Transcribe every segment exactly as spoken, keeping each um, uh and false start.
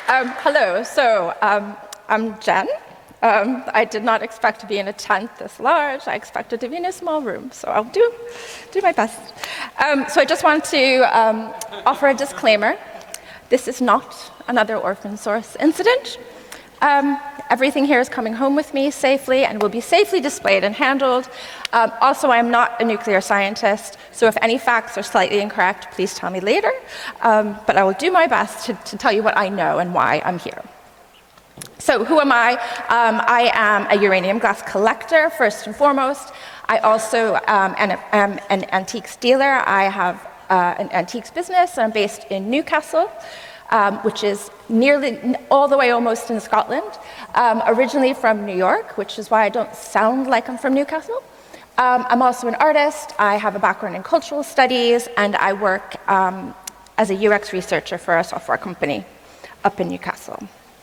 Um, hello, so um, I'm Jen. Um, I did not expect to be in a tent this large. I expected to be in a small room, so I'll do, do my best. Um, so I just want to um, offer a disclaimer. This is not another Orphan Source incident. Um, everything here is coming home with me safely and will be safely displayed and handled. Um, also, I'm not a nuclear scientist, so if any facts are slightly incorrect, please tell me later. Um, but I will do my best to, to tell you what I know and why I'm here. So who am I? Um, I am a uranium glass collector, first and foremost. I also um, am, am an antiques dealer. I have uh, an antiques business. I'm based in Newcastle, um, which is nearly all the way almost in Scotland. Um, originally from New York, which is why I don't sound like I'm from Newcastle. Um, I'm also an artist. I have a background in cultural studies, and I work um, as a U X researcher for a software company up in Newcastle.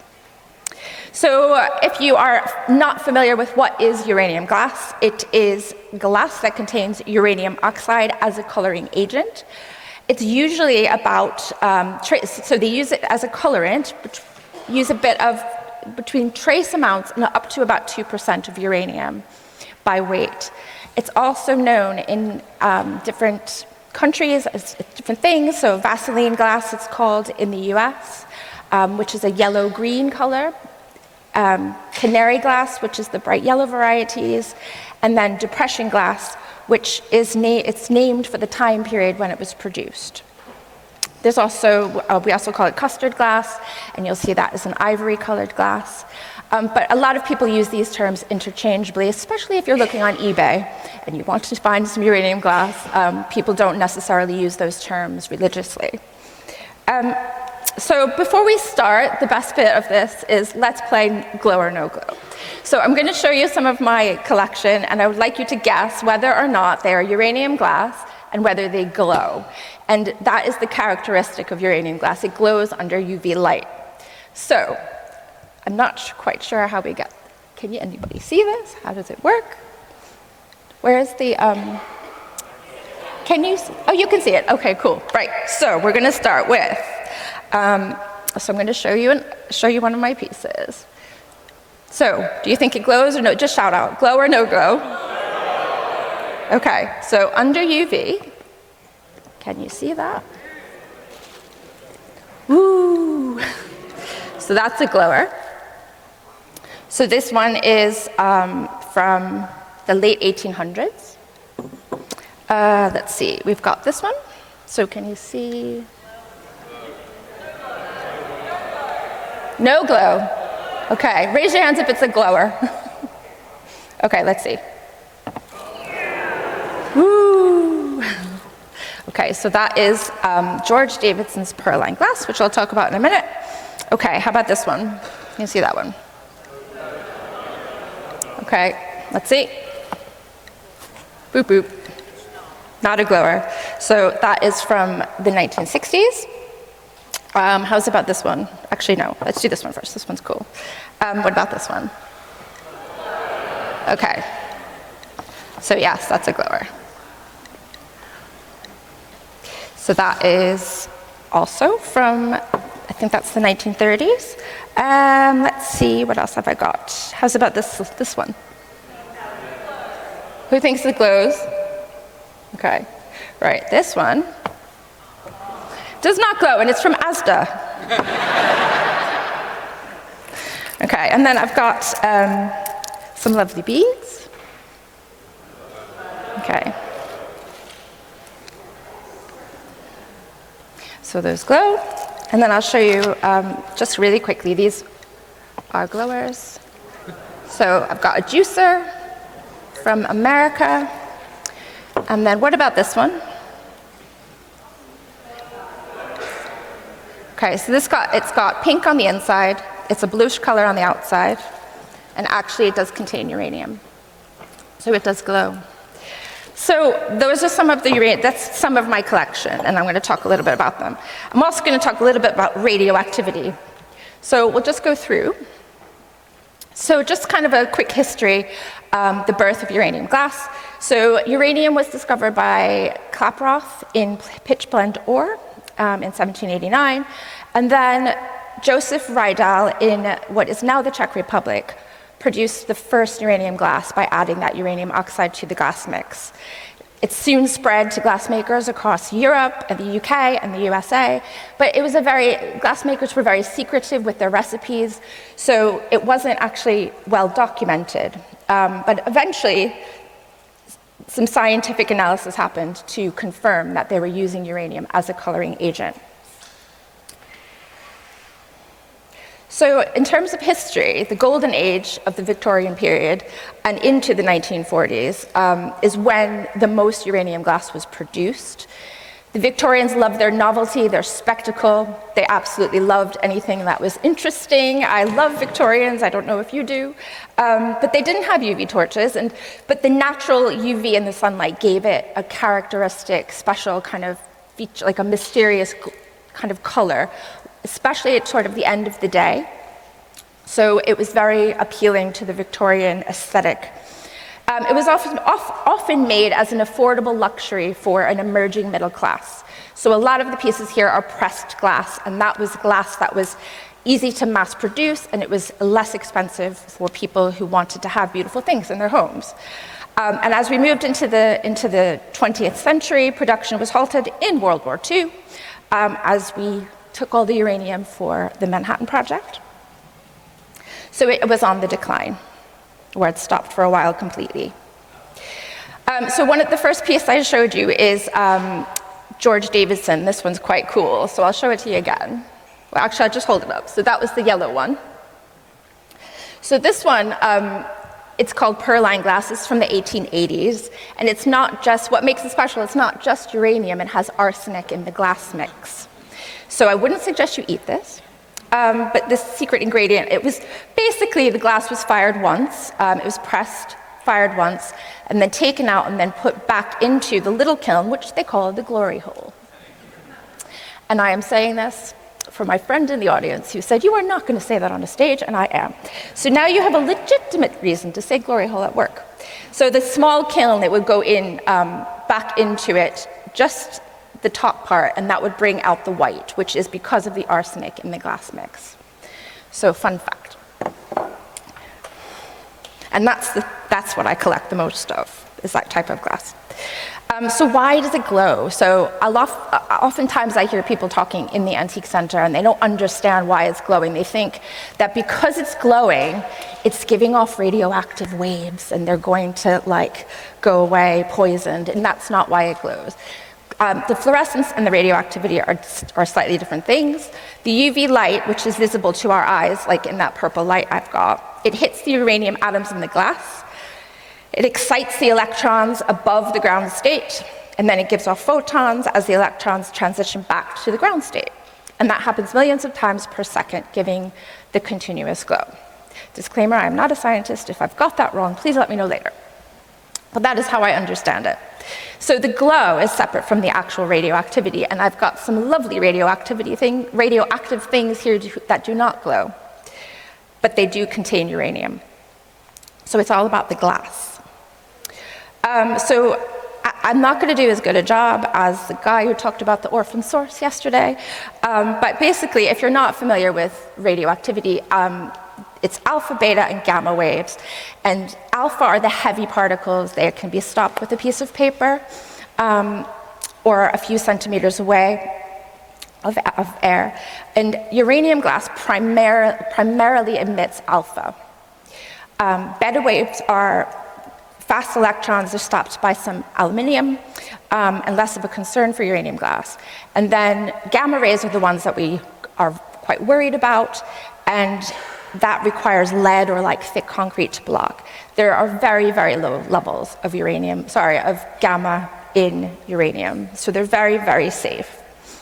So if you are not familiar with what is uranium glass, it is glass that contains uranium oxide as a coloring agent. It's usually about, um, so they use it as a colorant, use a bit of between trace amounts and up to about two percent of uranium by weight. It's also known in um, different countries as different things. So Vaseline glass, it's called in the U S, um, which is a yellow-green color. Um, canary glass, which is the bright yellow varieties, and then depression glass, which is na it's named for the time period when it was produced. There's also, uh, we also call it custard glass, and you'll see that as an ivory-colored glass. Um, but a lot of people use these terms interchangeably, especially if you're looking on eBay and you want to find some uranium glass. Um, people don't necessarily use those terms religiously. Um, So before we start, the best bit of this is let's play glow or no glow. So I'm going to show you some of my collection, and I would like you to guess whether or not they are uranium glass and whether they glow. And that is the characteristic of uranium glass. It glows under U V light. So I'm not quite sure how we get, can you, anybody see this? How does it work? Where is the, um, can you, oh, you can see it. Okay, cool. Right, so we're going to start with, Um, so I'm going to show you, an, show you one of my pieces. So, do you think it glows or no? Just shout out, glow or no glow? Okay, so under U V, can you see that? Woo! So that's a glower. So this one is um, from the late eighteen hundreds. Uh, let's see, we've got this one. So can you see? No glow. Okay, raise your hands if it's a glower. Okay, let's see. Woo! Okay, so that is um, George Davidson's Pearline glass, which I'll talk about in a minute. Okay, how about this one? Can you see that one? Okay, let's see. Boop, boop. Not a glower. So that is from the nineteen sixties. Um, how's about this one? Actually, no, let's do this one first. This one's cool. Um, what about this one? Okay. So yes, that's a glower. So that is also from, I think that's the nineteen thirties. Um, let's see, what else have I got? How's about this, this one? Who thinks it glows? Okay, right, this one does not glow, and it's from Asda. Okay, and then I've got um, some lovely beads. Okay. So those glow, and then I'll show you um, just really quickly, these are glowers. So I've got a juicer from America, and then what about this one? Okay, so this got, it's got pink on the inside, it's a bluish color on the outside, and actually it does contain uranium. So it does glow. So those are some of the uranium, that's some of my collection, and I'm going to talk a little bit about them. I'm also going to talk a little bit about radioactivity. So we'll just go through. So just kind of a quick history, um, the birth of uranium glass. So uranium was discovered by Klaproth in pitchblende ore. Um, in seventeen eighty-nine, and then Joseph Rydal, in what is now the Czech Republic, produced the first uranium glass by adding that uranium oxide to the glass mix. It soon spread to glassmakers across Europe and the U K and the U S A, but it was a very, glassmakers were very secretive with their recipes, so it wasn't actually well documented. Um, but eventually, some scientific analysis happened to confirm that they were using uranium as a coloring agent. So in terms of history, the golden age of the Victorian period and into the nineteen forties um, is when the most uranium glass was produced. The Victorians loved their novelty, their spectacle. They absolutely loved anything that was interesting. I love Victorians, I don't know if you do. Um, but they didn't have U V torches, and, but the natural U V in the sunlight gave it a characteristic, special kind of feature, like a mysterious kind of color, especially at sort of the end of the day. So it was very appealing to the Victorian aesthetic. Um, it was often, off, often made as an affordable luxury for an emerging middle class. So a lot of the pieces here are pressed glass, and that was glass that was easy to mass produce, and it was less expensive for people who wanted to have beautiful things in their homes. Um, and as we moved into the, into the twentieth century, production was halted in World War Two um, as we took all the uranium for the Manhattan Project. So it was on the decline, where it stopped for a while completely. Um, so one of the first piece I showed you is um, George Davidson. This one's quite cool, so I'll show it to you again. Well, actually, I'll just hold it up. So that was the yellow one. So this one, um, it's called Pearline glass. It's from the eighteen eighties, and it's not just, what makes it special, it's not just uranium, it has arsenic in the glass mix. So I wouldn't suggest you eat this, um, but this secret ingredient, it was basically the glass was fired once, um, it was pressed, fired once, and then taken out and then put back into the little kiln, which they call the glory hole. And I am saying this for my friend in the audience who said, you are not going to say that on a stage, and I am. So now you have a legitimate reason to say glory hole at work. So the small kiln, it would go in, um, back into it, just the top part, and that would bring out the white, which is because of the arsenic in the glass mix. So fun fact. And that's, the, that's what I collect the most of, is that type of glass. Um, so why does it glow? So a lot, oftentimes I hear people talking in the Antique Center and they don't understand why it's glowing. They think that because it's glowing, it's giving off radioactive waves and they're going to like go away poisoned, and that's not why it glows. Um, the fluorescence and the radioactivity are, are slightly different things. The U V light, which is visible to our eyes, like in that purple light I've got, it hits the uranium atoms in the glass. It excites the electrons above the ground state, and then it gives off photons as the electrons transition back to the ground state. And that happens millions of times per second, giving the continuous glow. Disclaimer, I'm not a scientist. If I've got that wrong, please let me know later. But that is how I understand it. So the glow is separate from the actual radioactivity, and I've got some lovely radioactivity thing, radioactive things here that do not glow, but they do contain uranium. So it's all about the glass. Um, so I, I'm not going to do as good a job as the guy who talked about the orphan source yesterday, um, but basically, if you're not familiar with radioactivity, um, it's alpha, beta, and gamma waves. And alpha are the heavy particles. They can be stopped with a piece of paper um, or a few centimeters away of, of air. And uranium glass primar primarily emits alpha. Um, beta waves are fast electrons. They're stopped by some aluminium um, and less of a concern for uranium glass. And then gamma rays are the ones that we are quite worried about. And that requires lead or like thick concrete to block. There are very, very low levels of uranium, sorry, of gamma in uranium. So they're very, very safe.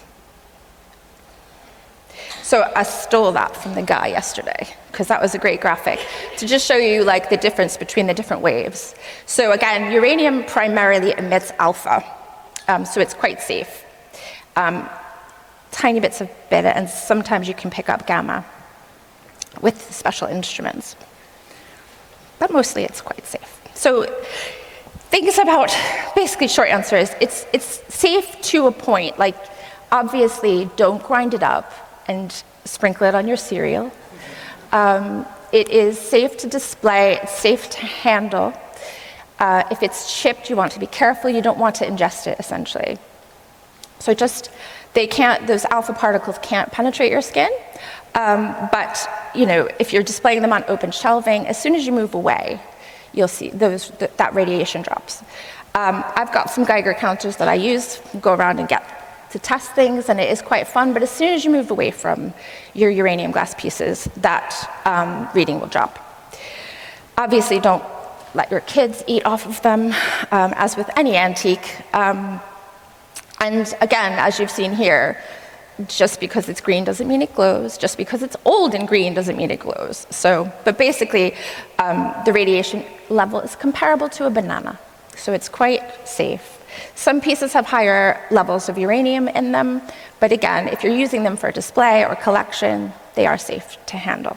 So I stole that from the guy yesterday, because that was a great graphic, to just show you like the difference between the different waves. So again, uranium primarily emits alpha, um, so it's quite safe. Um, tiny bits of beta, and sometimes you can pick up gamma with special instruments. But mostly it's quite safe. So things about, basically short answer is, it's, it's safe to a point. Like, obviously, don't grind it up. and sprinkle it on your cereal. Um, it is safe to display, it's safe to handle. Uh, if it's chipped, you want to be careful. You don't want to ingest it, essentially. So just, they can't, those alpha particles can't penetrate your skin. Um, but, you know, if you're displaying them on open shelving, as soon as you move away, you'll see those, th that radiation drops. Um, I've got some Geiger counters that I use, go around and get to test things, and it is quite fun, but as soon as you move away from your uranium glass pieces, that um, reading will drop. Obviously, don't let your kids eat off of them, um, as with any antique. Um, and again, as you've seen here, just because it's green doesn't mean it glows. Just because it's old and green doesn't mean it glows. So, but basically, um, the radiation level is comparable to a banana. So it's quite safe. Some pieces have higher levels of uranium in them, but again, if you're using them for display or collection, they are safe to handle.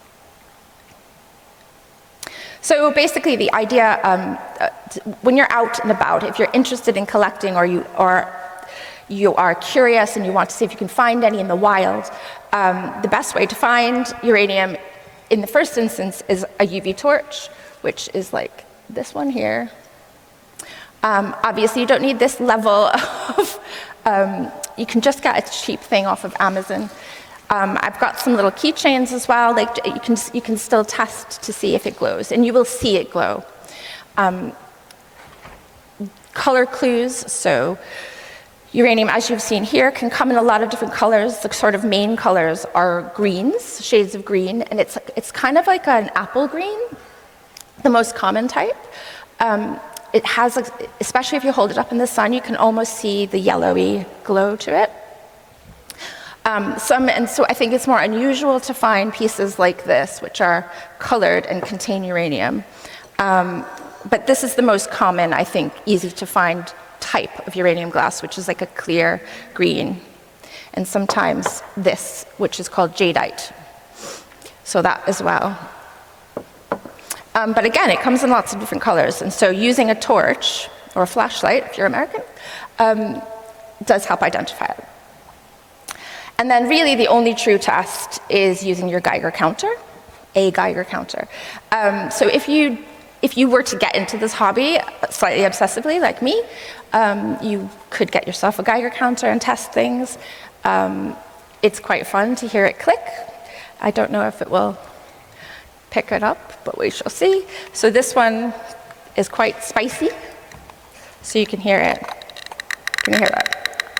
So basically the idea, um, uh, when you're out and about, if you're interested in collecting or you, or you are curious and you want to see if you can find any in the wild, um, the best way to find uranium in the first instance is a U V torch, which is like this one here. Um, obviously, you don't need this level of, um, you can just get a cheap thing off of Amazon. Um, I've got some little keychains as well, like you can, you can still test to see if it glows, and you will see it glow. Um, color clues, so uranium, as you've seen here, can come in a lot of different colors. The sort of main colors are greens, shades of green, and it's, it's kind of like an apple green, the most common type. Um, It has, especially if you hold it up in the sun, you can almost see the yellowy glow to it. Um, some, and so I think it's more unusual to find pieces like this, which are colored and contain uranium. Um, but this is the most common, I think, easy to find type of uranium glass, which is like a clear green. And sometimes this, which is called jadeite. So that as well. Um, but again, it comes in lots of different colors, and so using a torch or a flashlight, if you're American, um, does help identify it. And then really the only true test is using your Geiger counter, a Geiger counter. Um, so if you, if you were to get into this hobby slightly obsessively like me, um, you could get yourself a Geiger counter and test things. Um, it's quite fun to hear it click. I don't know if it will pick it up, but we shall see. So this one is quite spicy, so you can hear it. Can you hear that?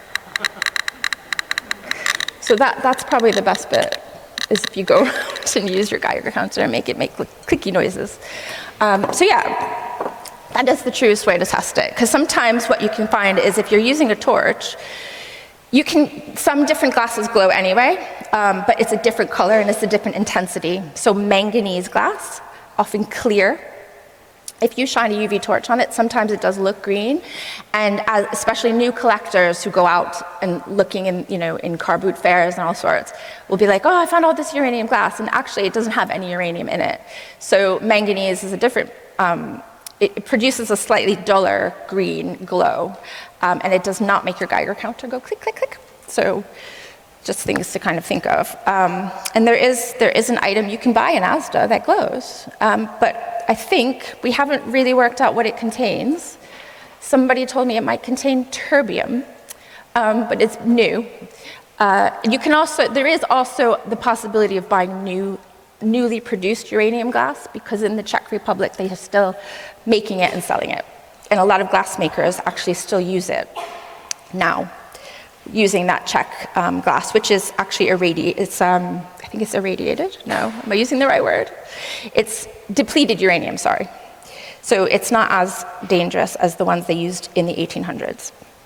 So that, that's probably the best bit, is if you go around and use your Geiger counter and make it make clicky noises. Um, so yeah, that is the truest way to test it, because sometimes what you can find is if you're using a torch, you can, some different glasses glow anyway, um, but it's a different color and it's a different intensity. So manganese glass, often clear. If you shine a U V torch on it, sometimes it does look green. And as, especially new collectors who go out and looking in, you know, in car boot fairs and all sorts, will be like, oh, I found all this uranium glass, and actually it doesn't have any uranium in it. So manganese is a different, um, it produces a slightly duller green glow. Um, and it does not make your Geiger counter go click, click, click. So just things to kind of think of. Um, and there is, there is an item you can buy in Asda that glows. Um, but I think we haven't really worked out what it contains. Somebody told me it might contain terbium, um, but it's new. Uh, you can also, there is also the possibility of buying new, newly produced uranium glass, because in the Czech Republic they are still making it and selling it. And a lot of glass makers actually still use it now, using that Czech um, glass, which is actually irradiated. It's, um, I think it's irradiated. No, am I using the right word? It's depleted uranium, sorry. So it's not as dangerous as the ones they used in the eighteen hundreds.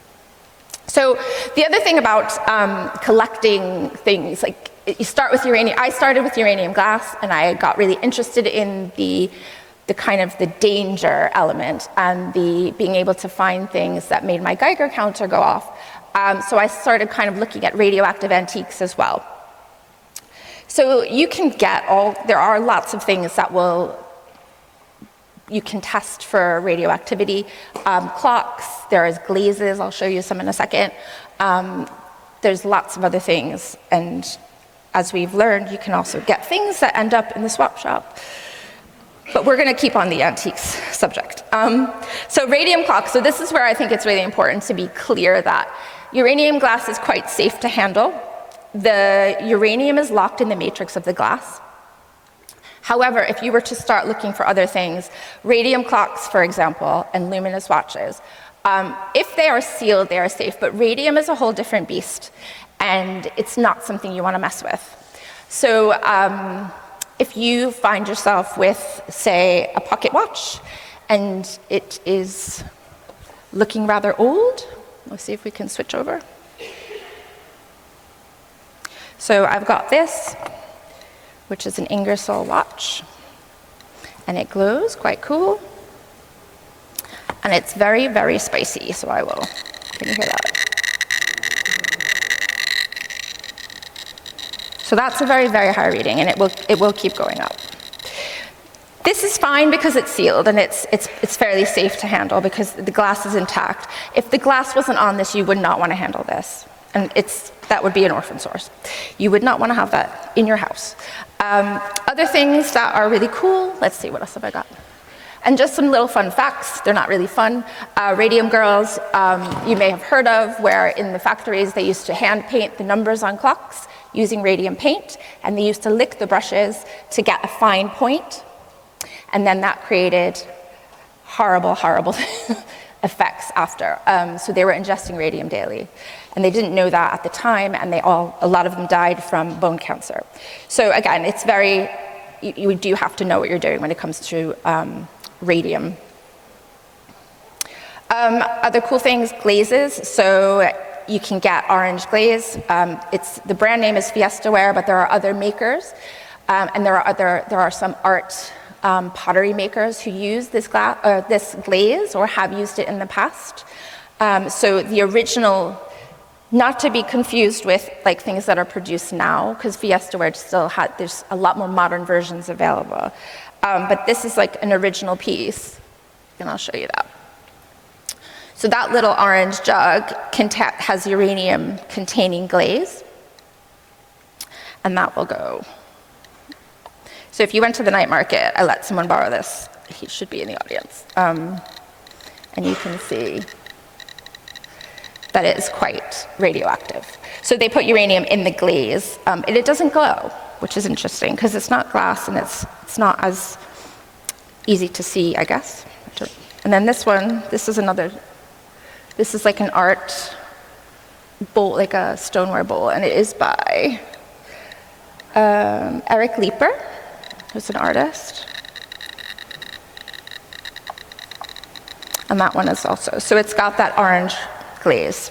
So the other thing about um, collecting things, like you start with uranium, I started with uranium glass, and I got really interested in the the kind of the danger element and the being able to find things that made my Geiger counter go off. Um, so I started kind of looking at radioactive antiques as well. So you can get all, there are lots of things that will, you can test for radioactivity. Um, clocks, there's glazes, I'll show you some in a second. Um, there's lots of other things, and as we've learned, you can also get things that end up in the swap shop. But we're going to keep on the antiques subject. Um, so radium clocks, so this is where I think it's really important to be clear that uranium glass is quite safe to handle. The uranium is locked in the matrix of the glass. However, if you were to start looking for other things, radium clocks, for example, and luminous watches, um, if they are sealed, they are safe, but radium is a whole different beast, and it's not something you want to mess with. So um, if you find yourself with, say, a pocket watch, and it is looking rather old, let's see if we can switch over. So I've got this, which is an Ingersoll watch, and it glows, quite cool. And it's very, very spicy, so I will, can you hear that? So that's a very, very high reading, and it will, it will keep going up. This is fine because it's sealed, and it's, it's, it's fairly safe to handle because the glass is intact. If the glass wasn't on this, you would not want to handle this. And it's, that would be an orphan source. You would not want to have that in your house. Um, other things that are really cool, let's see, what else have I got? And just some little fun facts, they're not really fun. Uh, radium girls, um, you may have heard of, where in the factories they used to hand paint the numbers on clocks using radium paint, and they used to lick the brushes to get a fine point, and then that created horrible, horrible effects after. Um, so they were ingesting radium daily. And they didn't know that at the time, and they all, a lot of them died from bone cancer. So again, it's very, you, you do have to know what you're doing when it comes to um, radium. Um, other cool things, glazes. So you can get orange glaze. Um, it's, the brand name is Fiestaware, but there are other makers. Um, and there are, other, there are some art um, pottery makers who use this, gla uh, this glaze or have used it in the past. Um, so the original, not to be confused with like things that are produced now, because Fiestaware still had, there's a lot more modern versions available. Um, but this is like an original piece, and I'll show you that. So that little orange jug has uranium containing glaze, and that will go. So if you went to the night market, I let someone borrow this. He should be in the audience. Um, and you can see that it is quite radioactive. So they put uranium in the glaze, um, and it doesn't glow, which is interesting, because it's not glass, and it's, it's not as easy to see, I guess. And then this one, this is another, this is like an art bowl, like a stoneware bowl, and it is by um, Eric Leeper, who's an artist. And that one is also, so it's got that orange glaze.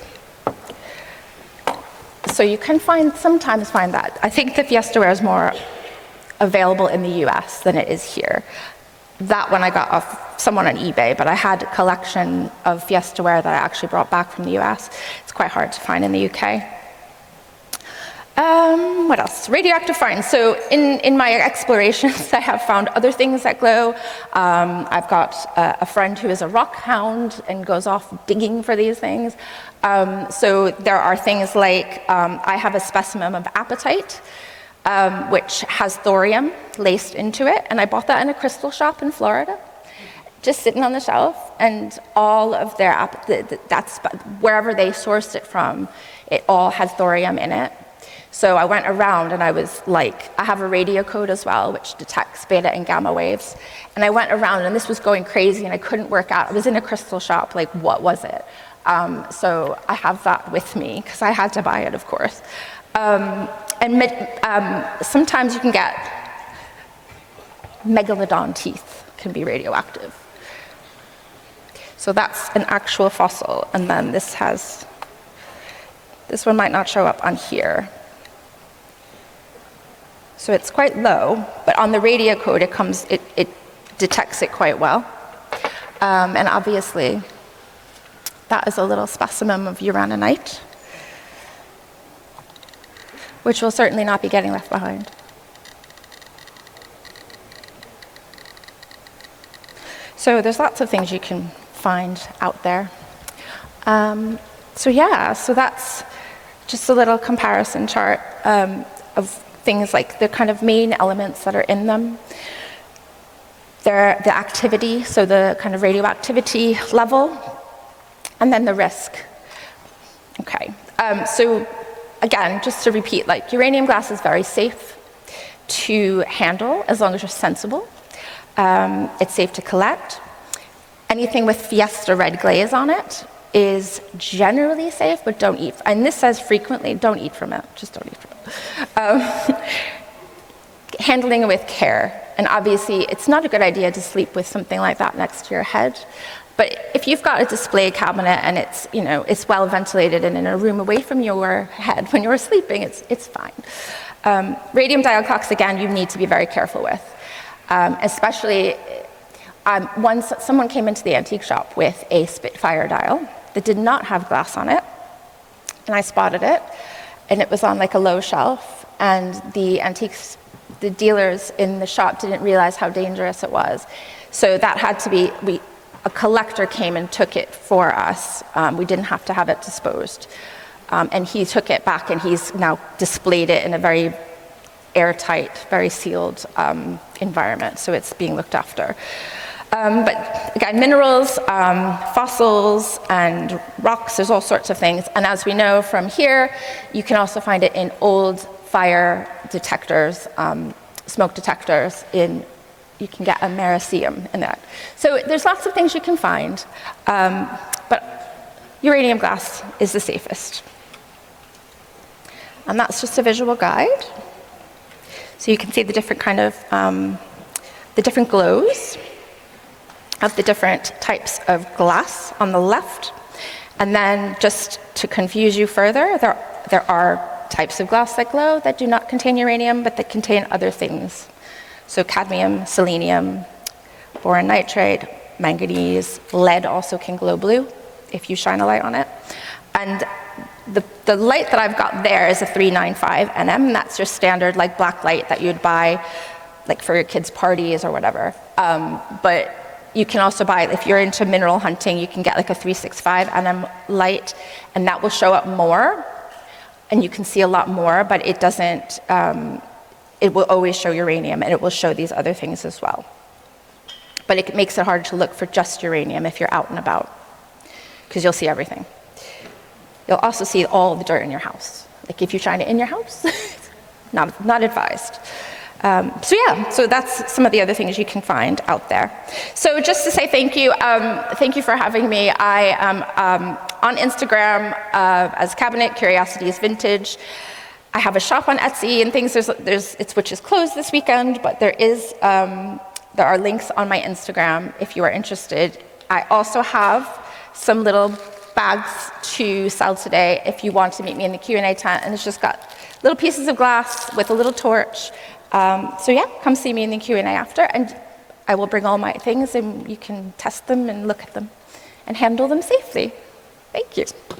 So you can find, sometimes find that. I think the Fiestaware is more available in the U S than it is here. That one I got off someone on eBay, but I had a collection of Fiestaware that I actually brought back from the U S. It's quite hard to find in the U K. Um, what else? Radioactive finds. So in, in my explorations, I have found other things that glow. Um, I've got a, a friend who is a rock hound and goes off digging for these things. Um, so there are things like, um, I have a specimen of apatite, um, which has thorium laced into it, and I bought that in a crystal shop in Florida, just sitting on the shelf, and all of their, that's wherever they sourced it from, it all has thorium in it. So I went around and I was like, I have a radio code as well, which detects beta and gamma waves. And I went around and this was going crazy and I couldn't work out. I was in a crystal shop, like what was it? Um, so I have that with me because I had to buy it, of course. Um, and um, sometimes you can get megalodon teeth can be radioactive. So that's an actual fossil. And then this has, this one might not show up on here. So it's quite low, but on the radio code it comes, it, it detects it quite well. Um, and obviously, that is a little specimen of uraninite, which will certainly not be getting left behind. So there's lots of things you can find out there. Um, so yeah, so that's just a little comparison chart um, of things like the kind of main elements that are in them. They're the activity, so the kind of radioactivity level, and then the risk. Okay, um, so again, just to repeat, like uranium glass is very safe to handle as long as you're sensible. Um, it's safe to collect. Anything with Fiesta red glaze on it is generally safe, but don't eat. And this says frequently, don't eat from it. Just don't eat from it. Um, handling it with care. And obviously, it's not a good idea to sleep with something like that next to your head. But if you've got a display cabinet and it's, you know, it's well ventilated and in a room away from your head when you're sleeping, it's, it's fine. Um, radium dial clocks, again, you need to be very careful with. Um, especially, um, once someone came into the antique shop with a Spitfire dial that did not have glass on it, and I spotted it, and it was on like a low shelf, and the antiques, the dealers in the shop didn't realize how dangerous it was. So that had to be, we, a collector came and took it for us. Um, we didn't have to have it disposed. Um, and he took it back and he's now displayed it in a very airtight, very sealed um, environment. So it's being looked after. Um, but again, minerals, um, fossils, and rocks, there's all sorts of things. And as we know from here, you can also find it in old fire detectors, um, smoke detectors. In, you can get americium in that. So there's lots of things you can find, um, but uranium glass is the safest. And that's just a visual guide. So you can see the different kind of, um, the different glows of the different types of glass on the left. And then just to confuse you further, there, there are types of glass that glow that do not contain uranium, but that contain other things. So cadmium, selenium, boron nitride, manganese, lead also can glow blue if you shine a light on it. And the, the light that I've got there is a three ninety-five N M, and that's your standard like black light that you'd buy like for your kids' parties or whatever. Um, but you can also buy, if you're into mineral hunting, you can get like a three sixty-five N M light, and that will show up more, and you can see a lot more, but it doesn't, um, it will always show uranium, and it will show these other things as well. But it makes it hard to look for just uranium if you're out and about, because you'll see everything. You'll also see all the dirt in your house. Like if you shine it in your house, not, not advised. Um, so yeah, so that's some of the other things you can find out there. So just to say thank you, um, thank you for having me. I am um, on Instagram uh, as Cabinet Curiosities Vintage. I have a shop on Etsy and things, there's, there's, it's, which is closed this weekend, but there is, um, there are links on my Instagram if you are interested. I also have some little bags to sell today if you want to meet me in the Q and A tent, and it's just got little pieces of glass with a little torch. Um, so yeah, come see me in the Q and A after, and I will bring all my things and you can test them and look at them and handle them safely. Thank you.